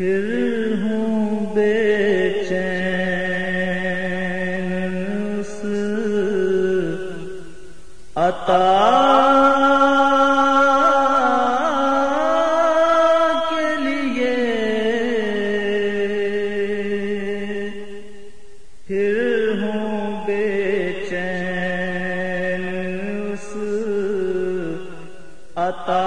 پھر ہوں بے چین اس عطا کے لیے، پھر ہوں بے چین اس عطا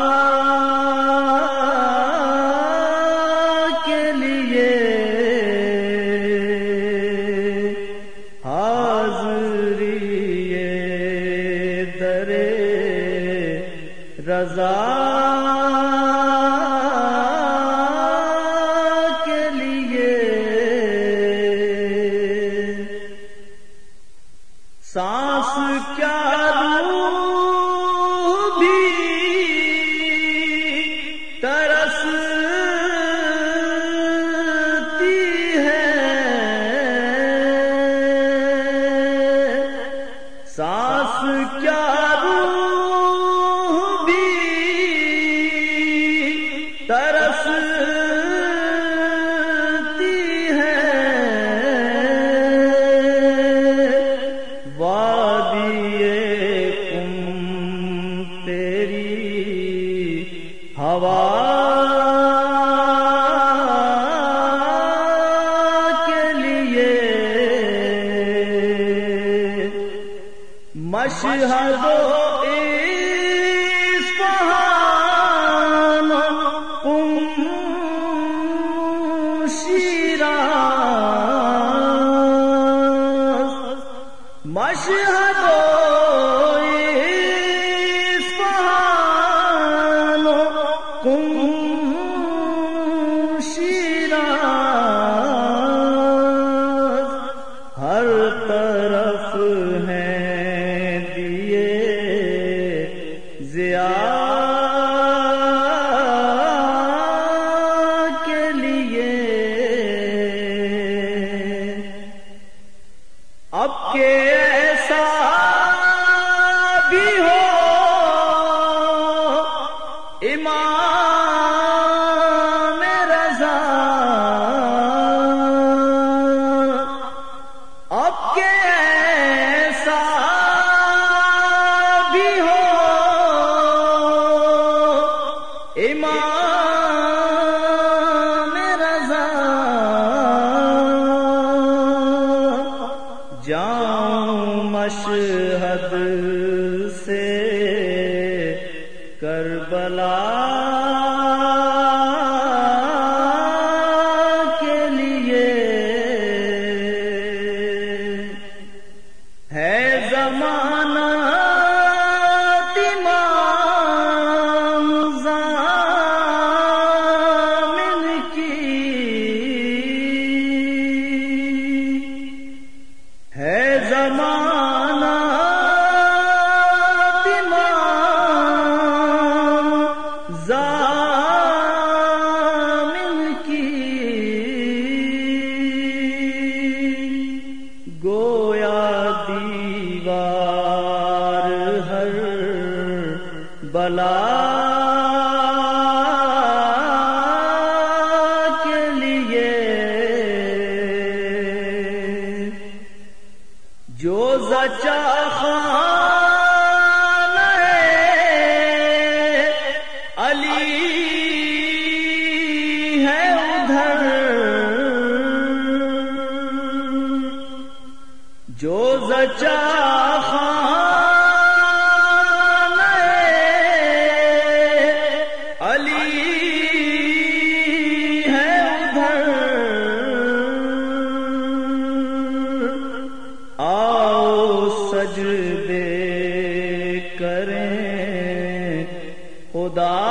رضا کے لیے، سانس کیا روح بھی ترستی ہے، سانس کیا ترستی ہے، وادی کم تیری ہوا کے لیے، مشہد مشہد اصفہان قم شیراز، ہر طرف ہیں دیے ضیاء کے لیے، اب کہ ایسا بھی ہو امام رضا، اب کہ ایسا بھی ہو امام رضا، جاؤں مشہد سے کربلا کے لیے، ہے زمانہ تمام ضامن کی، ہے زمانہ تمام ضامن کی، گویا دیوار ہر بلا کے لیے، جو زچا خانہ علی ہے ادھر، جو زچا خانہ علی ہے ادھر، سجدے کریں خدا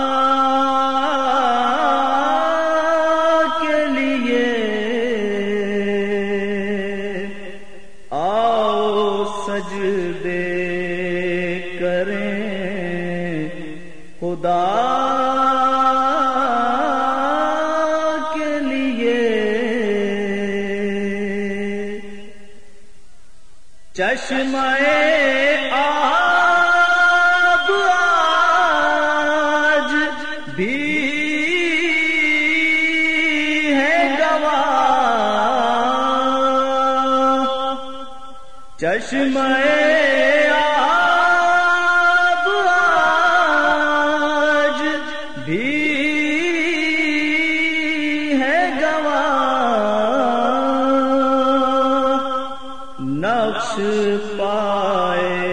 کے لیے، آؤ سجدے کریں خدا کے لیے، چشمہ آب آج بھی چشمہ آب آج بھی ہے گواہ، نقش پائے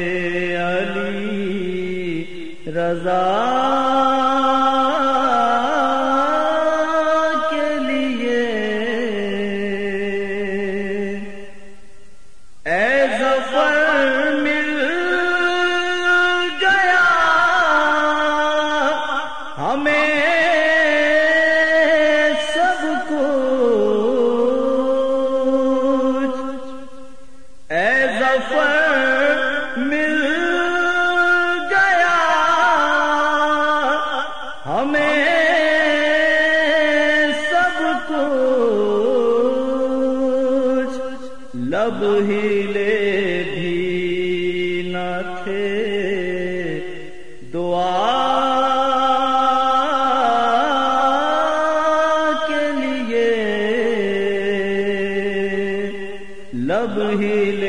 علی رضا کے لیے، اے ظفر مل گیا ہمیں سب کچھ، اے ظفر مل گیا ہمیں سب کچھ، لب ہلے بھی نہ تھے دعا کے لیے، لب ہلے